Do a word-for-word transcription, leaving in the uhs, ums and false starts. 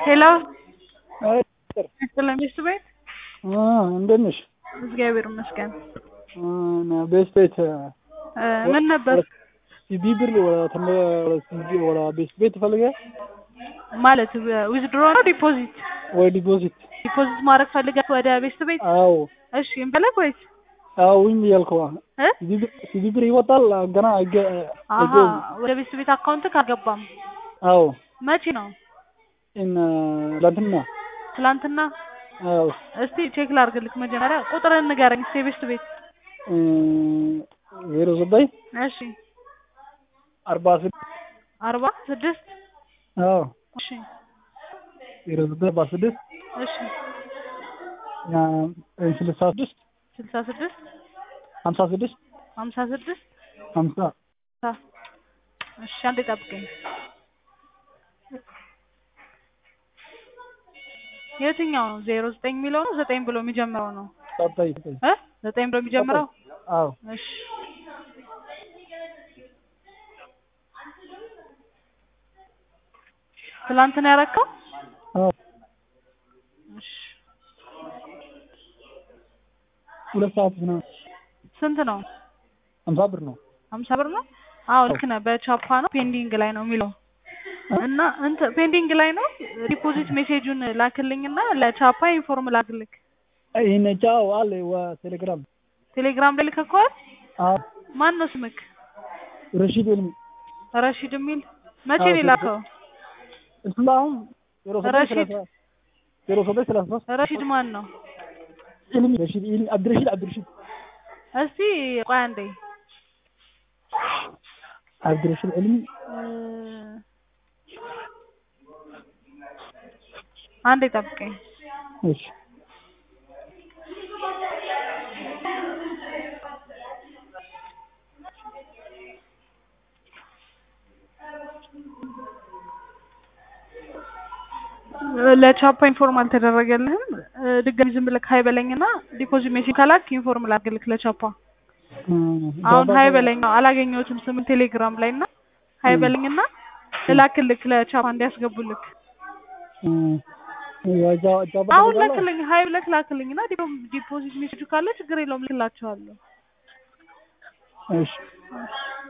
ሄሎ አይ ሰላም ቤት ቤት አ እንደነሽ እግዚአብሔር ይመስገን። እና ቤት ቤት ምን ነበር ቢብር ወላ ተመ ወላ ቤት ቤት ፈልገ ማለት ዊዝድሮ ነው ዲፖዚት ወይ ዲፖዚት ዲፖዚት ማድረግ ፈልገህ ወደ ቤት ቤት? አዎ እሺ እንበለክ ወይስ አዎ ወይም ያልከው እ ቢብር ይወጣል ገና አገ አሃ ወደ ቤት ቤት አካውንት ካገባም አዎ መቼ ነው? እና ለንትና ትላንትና አዎ እስቲ ቼክ ላድርግልክ መጀመሪያ ቁጥርን ንገረኝ እስቲ ቤት ቤት እ ዜሮ ዘጠኝ እሺ አርባ ስድስት አርባ ስድስት አዎ እሺ ዜሮ ዘጠኝ አርባ ስድስት እሺ እና ስልሳ ስድስት ስልሳ ስድስት ሀምሳ ስድስት ሀምሳ ስድስት ሀምሳ እሺ አንዴ ጠብቀኝ። የትኛው ነው ዜሮ ዘጠኝ የሚለው ነው ዘጠኝ ብሎ የሚጀምረው ነው? ዘጠኝ እ ዘጠኝ ብሎ የሚጀምረው? አዎ እሺ ትላንት ነው ያደረከው? አዎ እሺ ሁለት ሰዓት ነው። ስንት ነው? ሀምሳ ብር ነው። ሀምሳ ብር ነው? አዎ ልክ ነህ። በቻፓ ነው ፔንዲንግ ላይ ነው የሚለው እና እንት ፔንዲንግ ላይ ነው። ዲፖዚት ሜሴጁን ላክልኝና ለቻፓ ኢንፎርም ላክልክ። ይሄን ቻው አለ ቴሌግራም ቴሌግራም ላይ ልከከዋል? አዎ ማን ነው ስምክ? ረሺድ ወልሚ ረሺድ የሚል መቼ ነው ላከው? እስላም ረሺድ ዜሮ ሰባት ሰላሳ ሶስት ረሺድ ማን ነው? ኢልሚ ረሺድ ኢልሚ አብድረሺድ አብድረሺድ እስቲ ቆይ አንዴ አብድረሺድ ኢልሚ አንዴ ጠብቀኝ። እሺ ለቻፓ ኢንፎርም አልተደረገልህም? ድጋሚ ዝም ብለህ ሀይ በለኝና ዲፖዚት ሜሴጅ ካላክ ኢንፎርም ላድርግልክ ለቻፓ። አሁን ሀይ በለኝ አላገኘሁትም ስም ቴሌግራም ላይ እና ሀይ በለኝና እላክልክ ለቻፓ እንዲያስገቡልክ። አሁን ላክልኝ ሀይ ብለክ ላክልኝና ዲፖዚት ሜሴጁ ካለ ችግር የለውም ልክላቸዋለሁ። እሺ